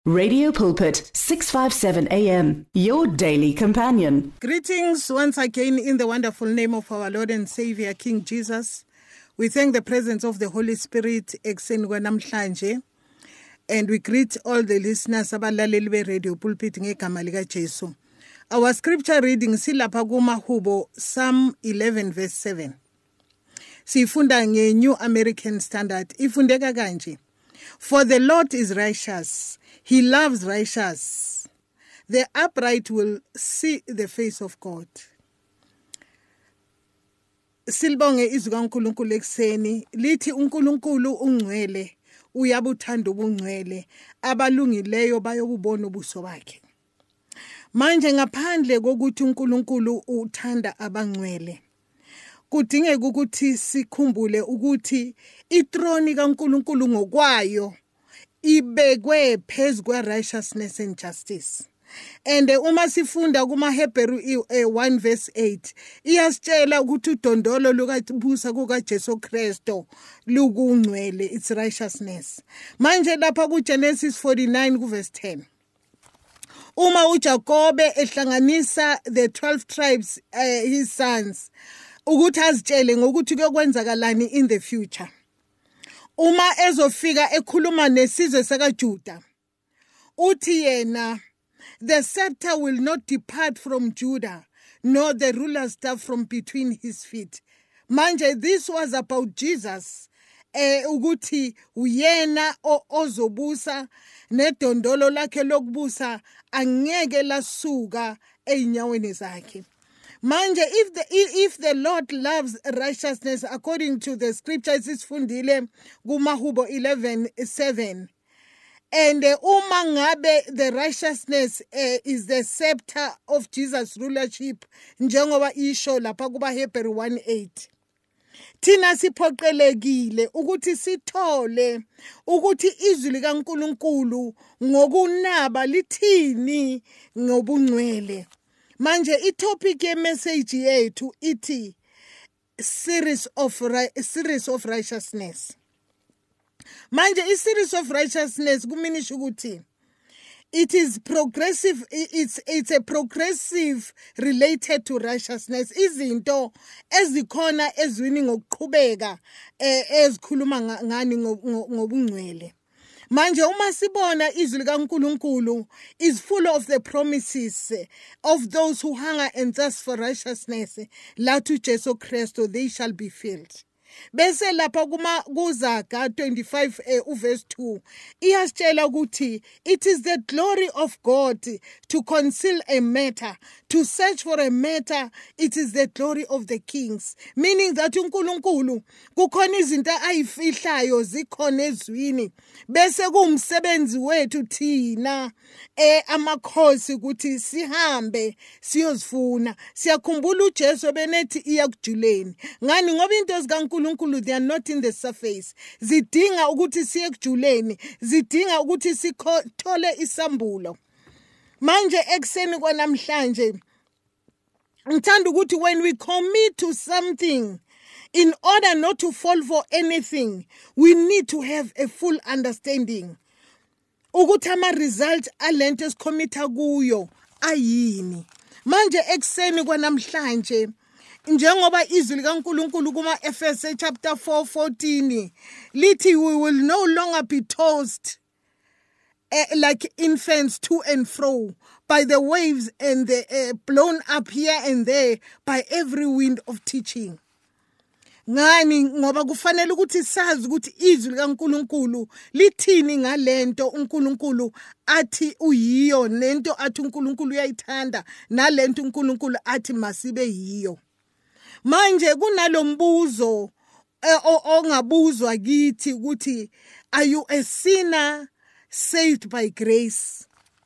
Radio Pulpit, 657 AM, your daily companion. Greetings once again in the wonderful name of our Lord and Savior, King Jesus. We thank the presence of the Holy Spirit ekuseni kwanamhlanje, and we greet all the listeners abalaleli be Radio Pulpit ngegama lika Jesu. Our scripture reading silapha kuMahubo Psalm 11 verse 7. Sifunda nge-New American Standard. Ifundeka kanje. For the Lord is righteous. He loves righteous. The upright will see the face of God. Silbonge izwi kaNkulunkulu ekseni lithi uNkulunkulu ungcwele uyabuthanda ubungcwele abalungileyo bayobubona ubuso bakhe. Manje ngaphandle kokuthi uNkulunkulu uthanda abangcwele, kudingeka ukuthi sikhumbule ukuthi ithrone kaNkulunkulu ngokwayo ibekwe phezu kwe-righteousness and justice. And uma sifunda kumaHebheru 1 verse 8 iyasitshela ukuthi udondolo lukabusa kukaJesu Kristu lukungcwele, its righteousness. Manje lapha kuGenesis 49 verse 10 uma uJakobe ehlanganisa the 12 tribes, his sons, ukuthi azitshele ngokuthi kuyokwenzakalani in the future. Uma ezofika ekhuluma nesizwe sakaJuda, uthi yena, the scepter will not depart from Judah, nor the ruler's staff from between his feet. Manje, this was about Jesus. Ukuthi uyena ozobusa nedondolo lakhe lokubusa angeke lasuka einyaweni zakhe. Manje, if the Lord loves righteousness, according to the scriptures isifundile kuMahubo 11:7, and uma ngabe the righteousness is the scepter of Jesus' rulership, njengoba isho lapha kumaHebheru 1:8, thina siphoqelekile ukuthi sithole ukuthi izwi likaNkulunkulu ngokunaba lithini ngobungcwele. Manje itopic yemessage yethu ithi series of righteousness. Manje series of righteousness kuminisha ukuthi it is progressive, it's a progressive related to righteousness. Izinto ezikhona ezwini ngokuqhubeka ezikhuluma ngani ngobungcwele. Manje uma sibona izwi likaNkulunkulu is full of the promises of those who hunger and thirst for righteousness, la to Jesu Kristu they shall be filled. Bese lapha kuZaga 25 verse 2 iyasitshela ukuthi it is the glory of God to conceal a matter, to search for a matter, it is the glory of the kings, meaning that uNkulunkulu kukhona izinto ayifihlayo zikhona ezwini, bese kuumsebenzi wethu thina amakhosi ukuthi sihambe siyozifuna. Siyakhumbula uJesu benethi iyakujuleni ngani ngoba into zikaNkulunkulu they are not in the surface, zidinga ukuthi siye ekujuleni, zidinga ukuthi sithole isambulo. Manje ekseni kwanamhlanje ngithanda ukuthi when we commit to something, in order not to fall for anything, we need to have a full understanding ukuthi ama result alento esicommita kuyo ayini. Manje ekseni kwanamhlanje njengoba izwi likaNkulunkulu kuma-Efese chapter 4:14 lithi we will no longer be tossed like infants to and fro by the waves and blown up here and there by every wind of teaching. Ngani ngoba kufanele ukuthi sazi ukuthi izwi likaNkulunkulu lithini ngalento uNkulunkulu athi uyiyo, nento athi uNkulunkulu uyayithanda, nalento uNkulunkulu athi masibe yiyo. Manje kunalo mbuzo ongabuzwa kithi ukuthi are you a sinner saved by grace?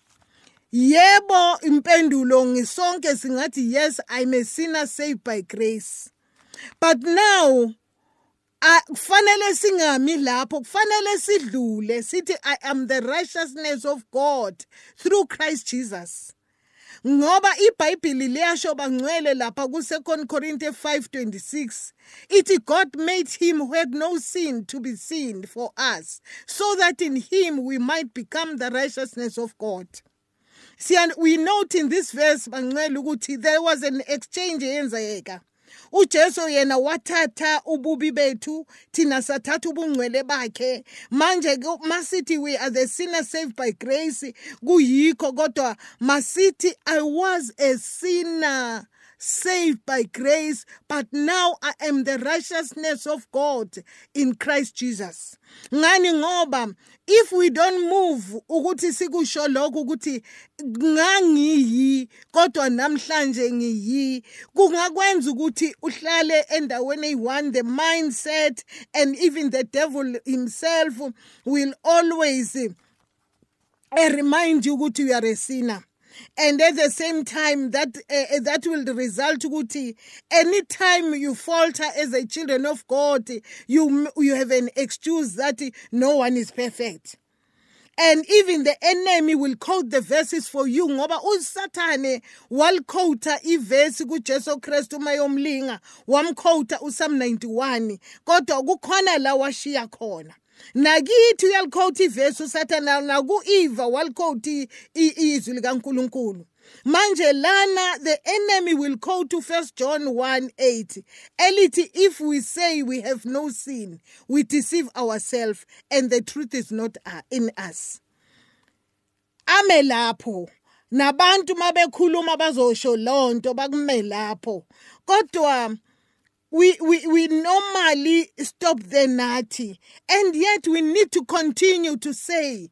Yebo, impendulo ngisonke singathi yes, I'm a sinner saved by grace. But now kufanele singami lapho, kufanele sidlule sithi I am the righteousness of God through Christ Jesus. ngoba iBhayibheli liyasho bangcwele lapha ku2 Corinthians 5:26 ithi God made him who had no sin to be sin for us so that in him we might become the righteousness of God. See, and we note in this verse bangcwele ukuthi there was an exchange eyenzeka. uJesu yena wathatha ububi bethu thina sathatha ubungcwele bakhe manje masithi we are the sinners saved by grace kuyikho kodwa masithi I was a sinner saved by grace, but now I am the righteousness of God in Christ Jesus. Ngani ngoba if we don't move ukuthi sikusho lokho ukuthi ngangiyi kodwa namhlanje ngiyi kungakwenza ukuthi uhlale endaweni eyi-one, the mindset and even the devil himself will always remind you ukuthi you are a sinner. And at the same time, that will result ukuthi anytime you falter as a children of God, you have an excuse that no one is perfect. And even the enemy will quote the verses for you. Ngoba uSathane walquota iverse kuJesu Kristu mayomlinga, wamquota uPsalm 91. Kodwa kukhona la washiya khona. Nakithi uyaliquote iverse uSathane naku-Eva waliquote izwi likaNkulunkulu. Manje lana the enemy will quote to 1 John 1:8 elithi if we say we have no sin we deceive ourselves and the truth is not in us. Ame lapho nabantu mabekhuluma bazosho lonto bakume lapho kodwa we normally stop there nathi, and yet we need to continue to say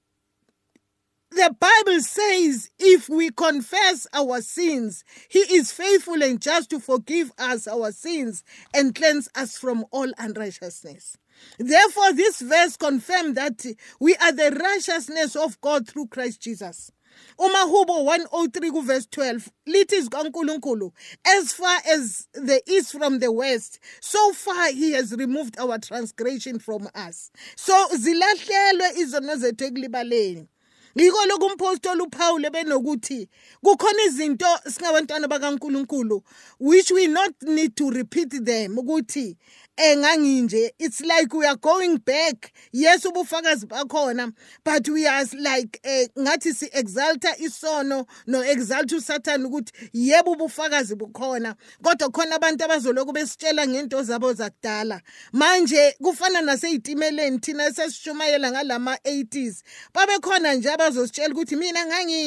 the Bible says if we confess our sins, he is faithful and just to forgive us our sins and cleanse us from all unrighteousness. Therefore, this verse confirms that we are the righteousness of God through Christ Jesus. Umahubo 103 verse 12 lithi zikaNkulunkulu as far as the east from the west so far he has removed our transgression from us. So zilahlelwe izono zethu ekulibaleni. Ngiko lokhu umpostoli uPaul benokuthi kukhona izinto singabantwana bakaNkulunkulu which we not need to repeat them ukuthi nganginje. It's like we are going back. Yes ubufakazi bakhona but we are like ngathi si exalta isono no exalta uSathane ukuthi yebo ubufakazi bukhona kodwa khona abantu abazoloku besitshela ngento zabo zakudala. Manje kufana naseyitimeleni thina sesishumayela ngalama 80s babe khona nje abazositshela ukuthi mina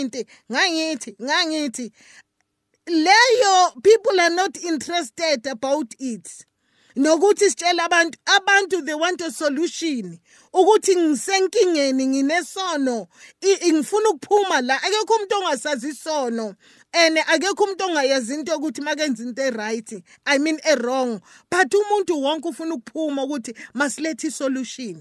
ngangithi leyo people are not interested about it. Nokuthi sitshela abantu they want a solution ukuthi ngisenkingeni nginesono ngifuna ukuphuma la akekho umuntu ongasazi isono and akekho umuntu ongayazi into ukuthi makenza into eright I mean wrong but umuntu wonke ufuna ukuphuma ukuthi masilethe isolution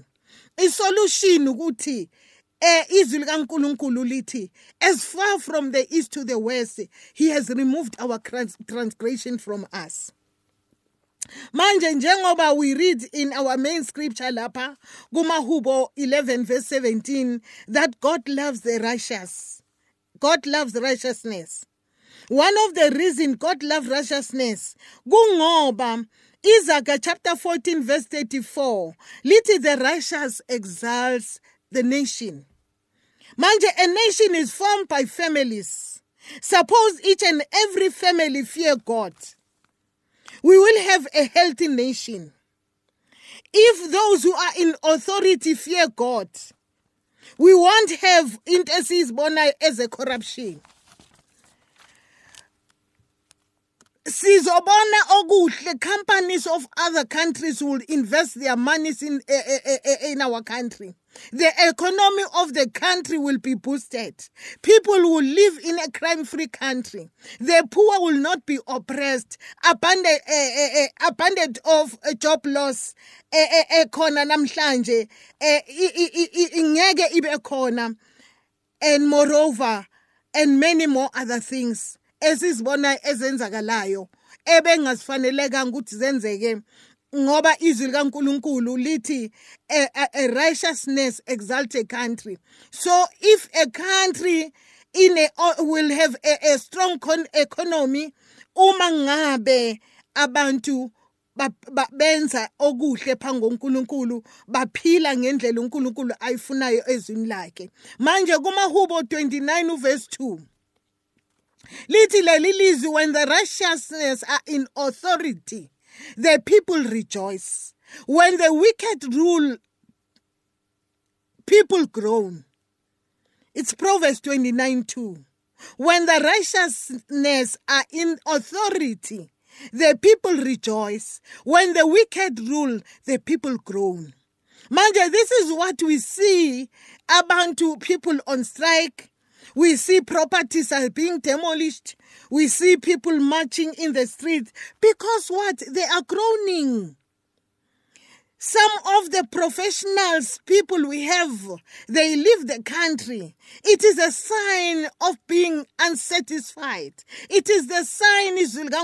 ukuthi izwi likaNkulunkulu lithi as far from the east to the west he has removed our transgression from us. Manje njengoba we read in our main scripture lapha kumahubo 11 verse 17 that God loves the righteous. God loves righteousness. One of the reasons God loves righteousness kungoba Isaiah chapter 14 verse 34 lithi the righteous exalts the nation. Manje a nation is formed by families. Suppose each and every family fear God. We will have a healthy nation. If those who are in authority fear God, we won't have intersizbona as a corruption. Sizobona okuhle companies of other countries will invest their monies in our country. The economy of the country will be boosted. People will live in a crime-free country. The poor will not be oppressed, abundant of job loss. Khona namhlanje ingeke ibe khona, and moreover, and many more other things. Esizibona ezenzakalayo ebengasifaneleka ukuthi zenzeke ngoba izwi likaNkulunkulu lithi a righteousness exalts a country. So if a country will have a strong economy uma ngabe abantu benza okuhle phambi koNkulunkulu, baphila ngendlela uNkulunkulu ayifunayo ezwini lakhe. Manje kumaHubo 29 uverse 2 lithi leli lizwi, when the righteousness are in authority, the people rejoice. When the wicked rule, people groan. It's Proverbs 29:2. When the righteousness are in authority, the people rejoice. When the wicked rule, the people groan. Manje, this is what we see about people on strike. We see properties are being demolished. We see people marching in the street because what? They are groaning. Some of the professionals, people we have, they leave the country. It is a sign of being unsatisfied. It is the sign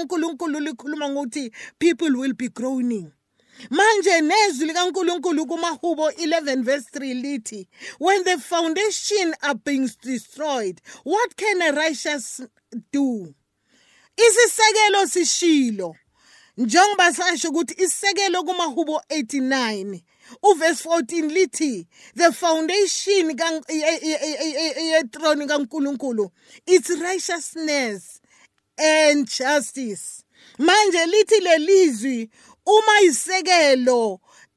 people will be groaning. Manje nezwi likaNkulunkulu kumaHubo 11 verse 3 lithi, when the foundation are being destroyed, what can a righteous do? Isisekelo sishilo. Njengoba sasho ukuthi isisekelo kumaHubo 89 uverse 14 lithi, the foundation yethrone kaNkulunkulu, its righteousness and justice. Manje lithi lelizwi uma isekelo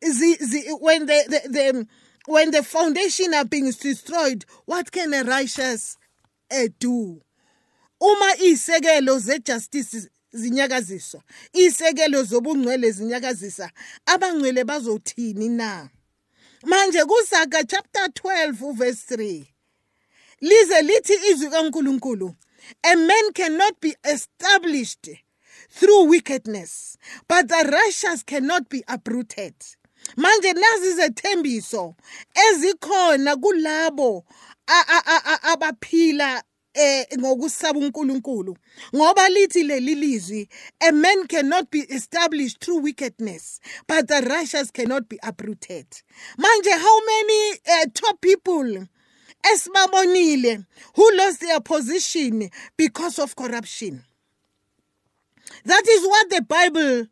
when the foundation are being destroyed, what can a righteous do? Uma isekelo ze-justice zinyakaziswa, isekelo zobungcwele zinyakazisa, abangcwele bazothini na? Manje kuSaga chapter 12 verse 3 lize lithi izwi kaNkulunkulu, a man cannot be established through wickedness, but the righteous cannot be uprooted. Manje nazi izethembiso ezikhona kulabo abaphila ngokusaba uNkulunkulu, ngoba lithi leli lizwi, a man cannot be established through wickedness, but the righteous cannot be uprooted. Manje, how many top people esibabonile who lost their position because of corruption? That is what the Bible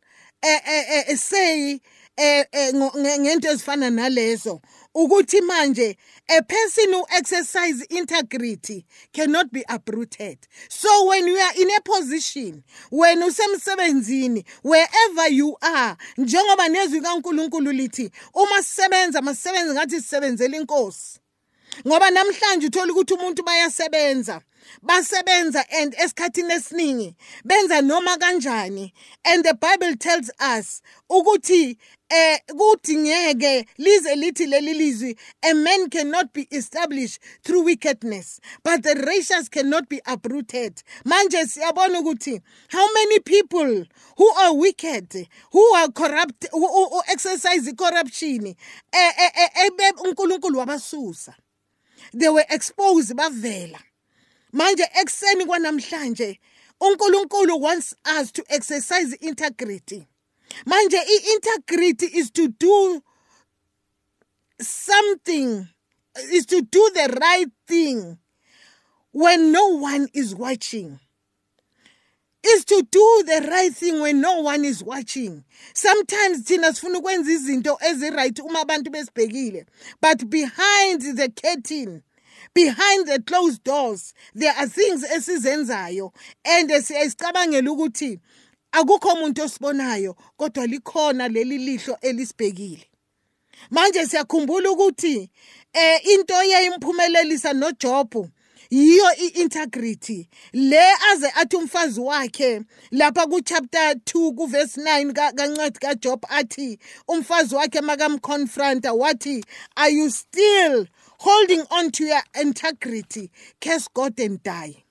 say ngento ezifana nalezo, ukuthi manje a person who exercises integrity cannot be uprooted. So when you are in a position, when usemsebenzini, wherever you are, njengoba nezwi kaNkulunkulu lithi, uma sisebenza masisebenze ngathi sisebenzela inkosi. Ngoba namhlanje uthola ukuthi umuntu basebenza and esikhathini esiningi benza noma kanjani, and the Bible tells us ukuthi kudingeke lize lithi leli lizwi, a man cannot be established through wickedness, but the righteous cannot be uprooted. Manje siyabona ukuthi how many people who are wicked, who are corrupt, who exercise corruption, uNkulunkulu wabasusa. They were exposed bavela. Manje ekseni kwanamhlanje uNkulunkulu wants us to exercise integrity. Manje integrity is to do something, is to do the right thing when no one is watching. Is to do the right thing when no one is watching. Sometimes thina sifuna ukwenza izinto eziright uma abantu besibhekile, but behind the curtain, behind the closed doors, there are things esizenzayo and siyacabangela ukuthi akukho umuntu osibonayo, kodwa likhona leli lihlo elisibhekile. Manje siyakhumbula ukuthi into eyayimphumelelisa noJob yiyo i-integrity le aze athi umfazi wakhe lapha ku-chapter 2 ku-verse 9 kancwadi kaJob athi umfazi wakhe makamconfronta wathi, are you still holding on to your integrity? Curse God and die.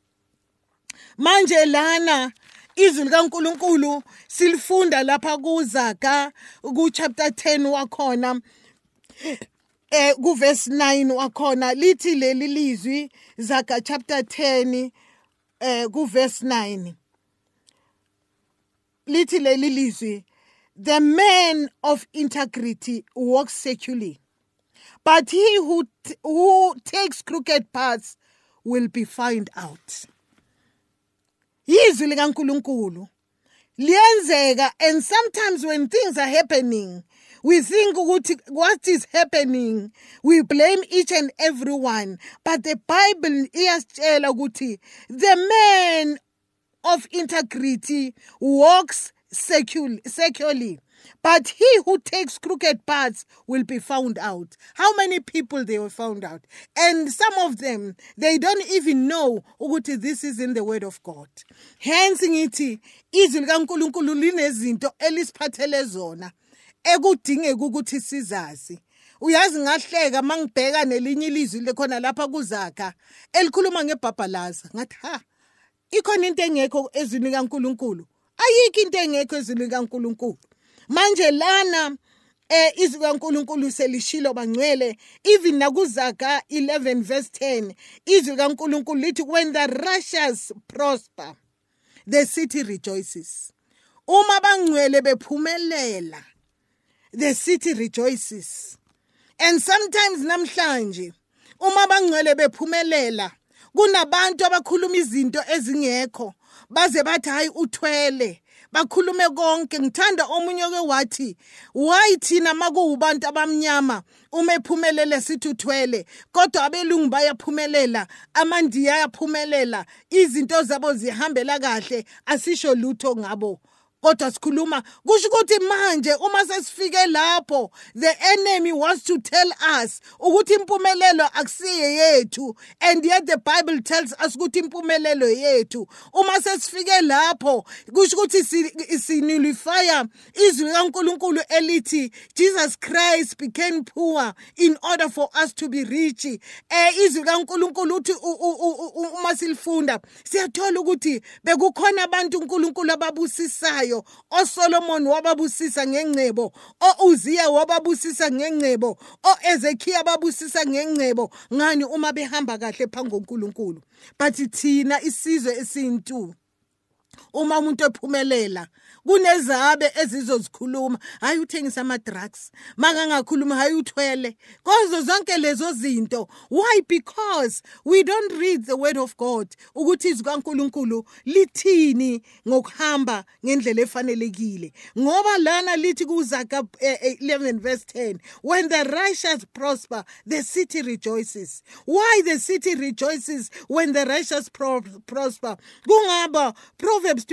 Manje lana izwi likaNkulunkulu silifunda lapha kuZaga ku-chapter 10 wakhona ku-verse 9 wakhona lithi leli lizwi, Zaga chapter 10 ku-verse 9 lithi leli lizwi, the man of integrity walks securely, but he who takes crooked paths will be found out. Yizwi likaNkulunkulu liyenzeka, and sometimes when things are happening, we think what is happening, we blame each and everyone. But the Bible iyasitshela ukuthi the man of integrity walks securely, but he who takes crooked paths will be found out. How many people they were found out? And some of them, they don't even know ukuthi this is in the word of God. Hence ngithi izwi likaNkulunkulu linezinto elisiphathele zona ekudingeka ukuthi sizazi. Uyazi ngahleka mangibheka nelinye ilizwi lekhona lapha kuZakha elikhuluma ngebhabhalaza, ngathi ikhona into engekho ezwini likaNkulunkulu. Ayikho into engekho ezwini likaNkulunkulu. Manje lana izwi likaNkulunkulu selishilo bangcwele, even nakuZakha 11 verse 10, izwi likaNkulunkulu lithi when the righteous prosper, the city rejoices. Uma bangcwele bephumelela, the city rejoices. And sometimes namhlanje uma bangcwele bephumelela, kunabantu abakhuluma izinto ezingekho baze bathi hayi uthwele, bakhulume konke. Ngithanda omunye ke wathi why thina makubantu abamnyama uma ephumelele sithi uthwele, kodwa abelungu bayaphumelela, amandiya ayaphumelela, izinto zabo zihambela kahle, asisho lutho ngabo. Kodwa sikhuluma kusho ukuthi manje uma sesifike lapho, the enemy wants to tell us ukuthi impumelelo akusiye yethu, and yet the Bible tells us ukuthi impumelelo yethu. Uma sesifike lapho kusho ukuthi sinullify izwi likaNkulunkulu elithi Jesus Christ became poor in order for us to be rich. Izwi likaNkulunkulu uthi uma silifunda siyathola ukuthi bekukhona abantu uNkulunkulu ababusisayo. OSolomon wababusisa ngengcebo, oUziya wababusisa ngengcebo, oEzekiya babusisa ngengcebo. Ngani uma behamba kahle phambi koNkulunkulu? But thina isizwe esintu, uma umuntu ephumelela kunezabe ezizozikhuluma, hayi uthengisa ama drugs, makangakhuluma hayi uthwele, kozo zonke lezo zinto. Why? Because we don't read the word of God ukuthi izwi kaNkulunkulu lithini ngokuhamba ngendlela efanelekile. Ngoba lana lithi kuZakha 11 verse 10, when the righteous prosper, the city rejoices. Why the city rejoices when the righteous prosper? Kungaba Proverbs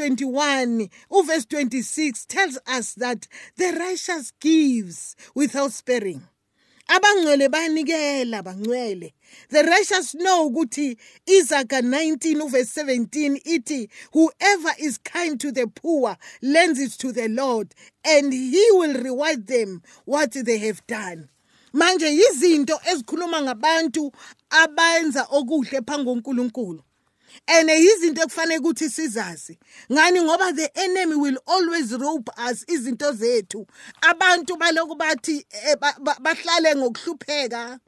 21 verse 26 tells us that the righteous gives without sparing. Abangcwele banikela bangcwele. The righteous know ukuthi Isaiah 19 verse 17 iti whoever is kind to the poor lends it to the Lord, and he will reward them what they have done. Manje izinto ezikhuluma ngabantu abenza okuhle phambi koNkulunkulu. And izinto ekufanele ukuthi sizazi. Ngani ngoba the enemy will always rope us izinto zethu. Abantu baloku bathi bahlale ngokuhlupheka.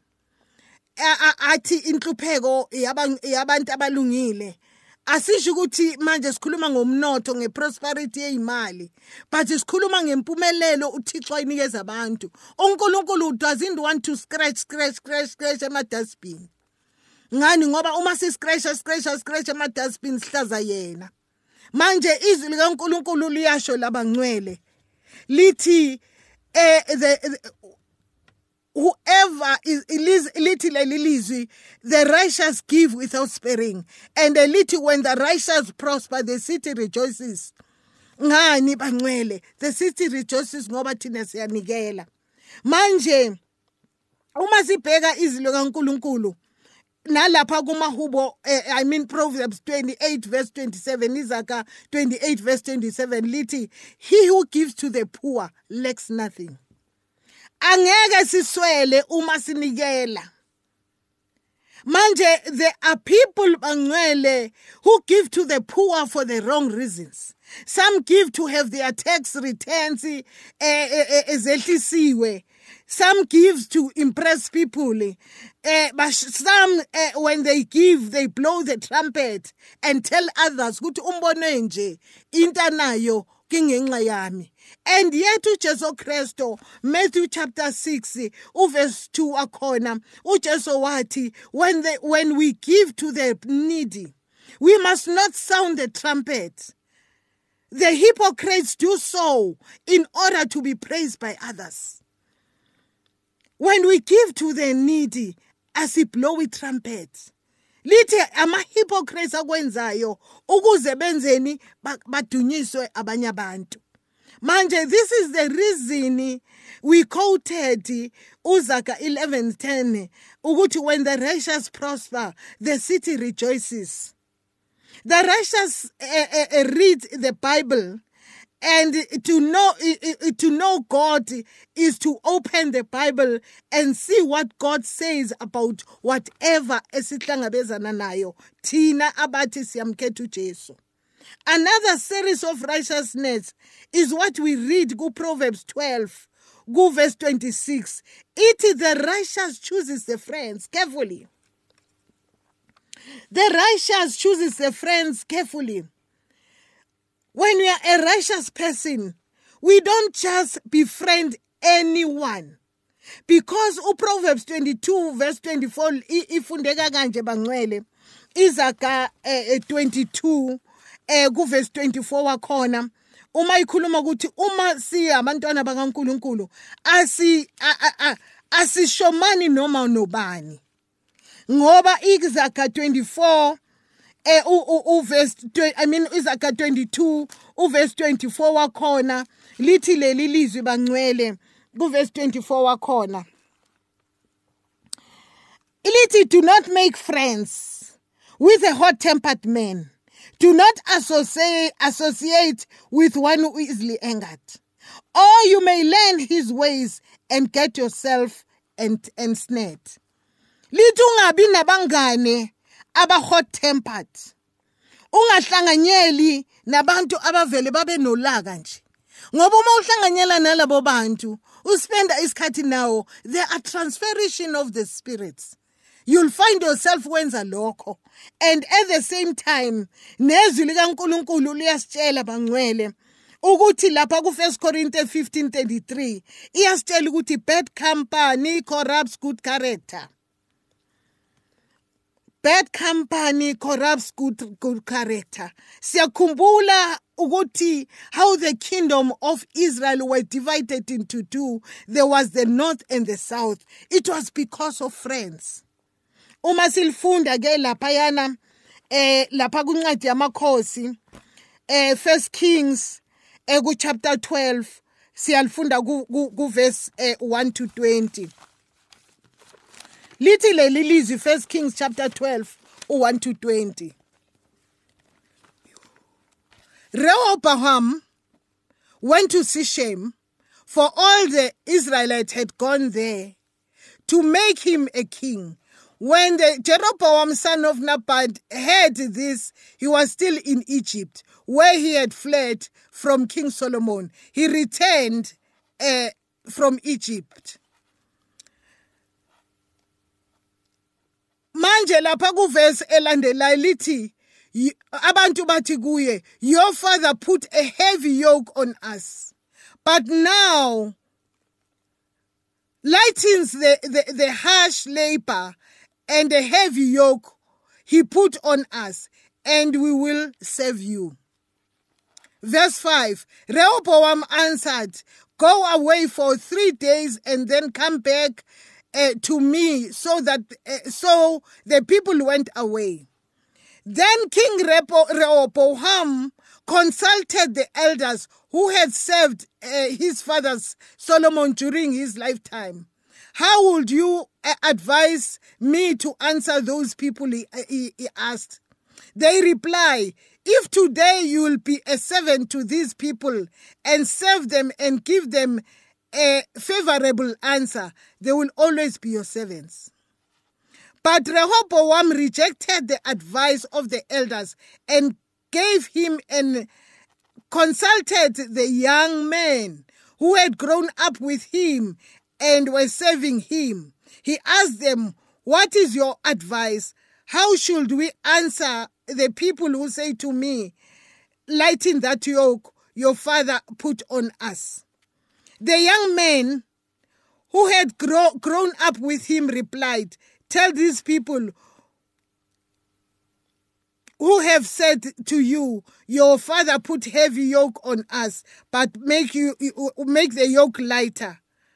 Athi inhlupheko yabantu abalungile. Asisho ukuthi manje sikhuluma ngomnotho ngeprosperity yeimali, but sikhuluma ngempumelelo uThixo ayinikeza abantu. uNkulunkulu doesn't want to scratch ema dustbin. Ngani ngoba uma scratch ema dustbin sihlaza yena. Manje izwi likaNkulunkulu liyasho labangcwele lithi whoever is lithi lelizwi, the righteous give without sparing, and lithi when the righteous prosper, the city rejoices. Ngani bangcwele? The city rejoices ngoba thina siyanikela. Manje uma sibheka izwi likaNkulunkulu nalapha kumahubo, Proverbs 28 verse 27, Isaiah 28 verse 27 lithi he who gives to the poor lacks nothing. Angeke siswele uma sinikela. Manje there are people bangcwele who give to the poor for the wrong reasons. Some give to have their tax returns ezehlisiwe. Some give to impress people. But some, when they give, they blow the trumpet and tell others, ukuthi umbone nje into nayo kingenxa yami. And yet uJesu Kristu, Matthew chapter 6 verse 2 akhona uJesu wathi, when we give to the needy, we must not sound the trumpet. The hypocrites do so in order to be praised by others. When we give to the needy, asiblowi trumpet. Lithi ama-hypocrites akwenzayo ukuze benzeni badunyiswe abanye abantu. Manje, this is the reason we quoted Uzaka 11:10 ukuthi when the righteous prosper, the city rejoices. The righteous read the Bible, and to know God is to open the Bible and see what God says about whatever esihlangabezana nayo thina abathi siyamkhetha uJesu. Another series of righteousness is what we read in Proverbs 12, verse 26. It is the righteous chooses the friends carefully. The righteous chooses the friends carefully. When we are a righteous person, we don't just befriend anyone. Because Proverbs 22, verse 24, ifundeka kanje bangcwele, Izaga 22, verse 24 wakhona, uma ikhuluma ukuthi uma siya abantwana bakaNkulunkulu asishomani noma nobani. Ngoba Izaga 24 Izaga 22 verse 24 wakhona lithi leli lizwi bangcwele verse 24 wakhona lithi, do not make friends with a hot-tempered man. Do not associate with one who is easily angered, or you may learn his ways and get yourself ensnared. Lithi ungabi nabangane aba-hot-tempered. Ungahlanganyeli nabantu abavele babe nolaka nje. Ngoba uma uhlanganyela nalabo bantu, uspenda isikhathi nawo, there are transferation of the spirits. You'll find yourself wenza lokho. And at the same time, nezwi likaNkulunkulu liyasitshela bangcwele ukuthi lapha ku 1 Corinthians 15:33 iyasitshela ukuthi bad company corrupts good character. Bad company corrupts good character. Siyakhumbula ukuthi how the kingdom of Israel were divided into two. There was the north and the south. It was because of friends. Uma silfunda ke laphayana lapha kuncwadi yamakhosi 1 Kings ku chapter 12 siyalfunda ku verse 1 to 20. Lithi leli lizwi 1 Kings chapter 12 1 to 20. Rehoboam went to Shechem, for all the Israelites had gone there to make him a king. When the Jeroboam son of Nebat heard this, he was still in Egypt, where he had fled from King Solomon. He returned from Egypt. Manje lapha ku verse elandelayo lithi abantu bathi kuye, your father put a heavy yoke on us, but now lightens the harsh labor and the heavy yoke he put on us, and we will serve you. Verse 5, Rehoboam answered, go away for 3 days and then come back to me. So the people went away. Then King Rehoboam consulted the elders who had served his father Solomon during his lifetime. How would you advise me to answer those people, he asked. They reply, if today you will be a servant to these people and serve them and give them a favorable answer, they will always be your servants. But Rehoboam rejected the advice of the elders and gave him and consulted the young men who had grown up with him and were serving him. He asked them, what is your advice? How should we answer the people who say to me, lighten that yoke? your father put on us." The young man who had grown up with him replied, "Tell these people who have said to you, your father put heavy yoke on us, but make the yoke lighter.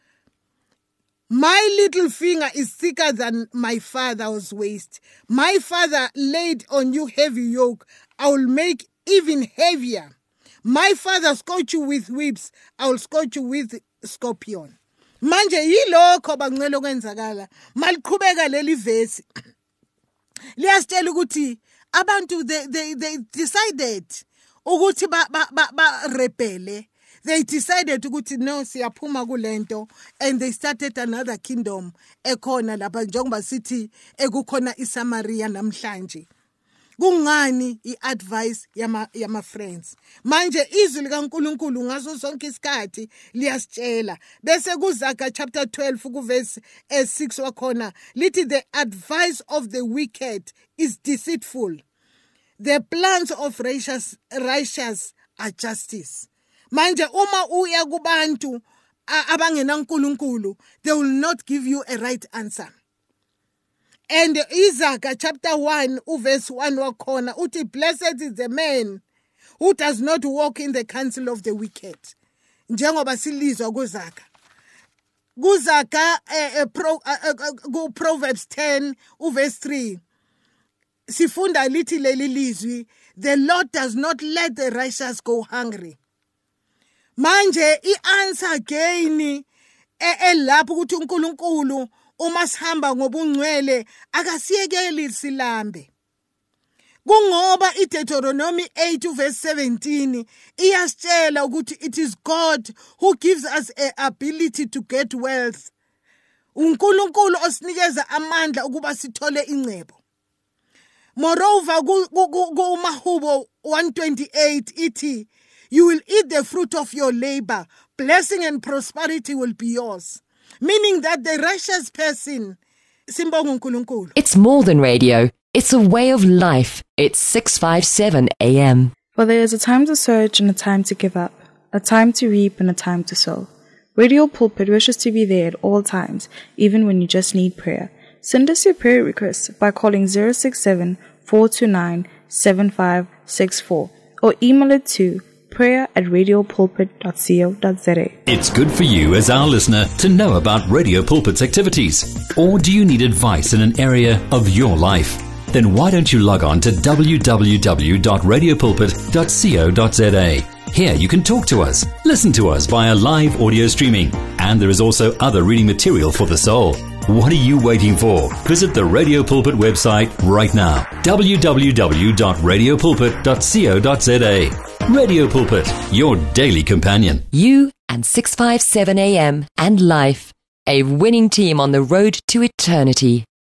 My little finger is thicker than my father's waist. My father laid on you heavy yoke. I will make even heavier. My father scourged you with whips. I will scourge you with scorpion." Manje yilokho bangcwele okwenzakala. Maliqhubeka leli verse. Liyasitshela ukuthi abantu they decided ukuthi ba rebele. They decided ukuthi no, siyaphuma kulento, and they started another kingdom ekhona lapha njengoba sithi ekukhona iSamaria namhlanje. Kungani iadvice yama friends? Manje izwi likaNkuluNkulu ngaso sonke isikhathi liyasitshela. Bese kuZaga chapter 12 kuverse 6 wakhona lithi, "The advice of the wicked is deceitful. The plans of righteous are justice." Manje uma uya kubantu abangena uNkulunkulu, they will not give you a right answer. And Isaiah chapter 1 verse 1 wakhona uthi, "Blessed is the man who does not walk in the counsel of the wicked." Njengoba silizwa kuZaga Proverbs 10 verse 3 sifunda lithi leli lizwi, "The Lord does not let the righteous go hungry." Manje i-answer again elapho ukuthi uNkulunkulu uma sihamba ngobungcwele akasiyekeli silambe. Kungoba iDeuteronomy 8 verse 17 iyasitshela ukuthi it is God who gives us an ability to get wealth. uNkulunkulu osinikeza amandla ukuba sithole ingcebo. Moreover, kuMahubo 128 iti, "You will eat the fruit of your labor. Blessing and prosperity will be yours." Meaning that the righteous person, simbonga uNkulunkulu. It's more than radio. It's a way of life. It's 657 AM. For there is a time to search and a time to give up, a time to reap and a time to sow. Radio Pulpit wishes to be there at all times, even when you just need prayer. Send us your prayer requests by calling 067-429-7564 or email it to prayer@radiopulpit.co.za. It's good for you as our listener to know about Radio Pulpit's activities. Or do you need advice in an area of your life? Then why don't you log on to www.radiopulpit.co.za. Here you can talk to us, listen to us via live audio streaming, and there is also other reading material for the soul. What are you waiting for? Visit the Radio Pulpit website right now, www.radiopulpit.co.za. Radio Pulpit, your daily companion. You and 657 AM and life, a winning team on the road to eternity.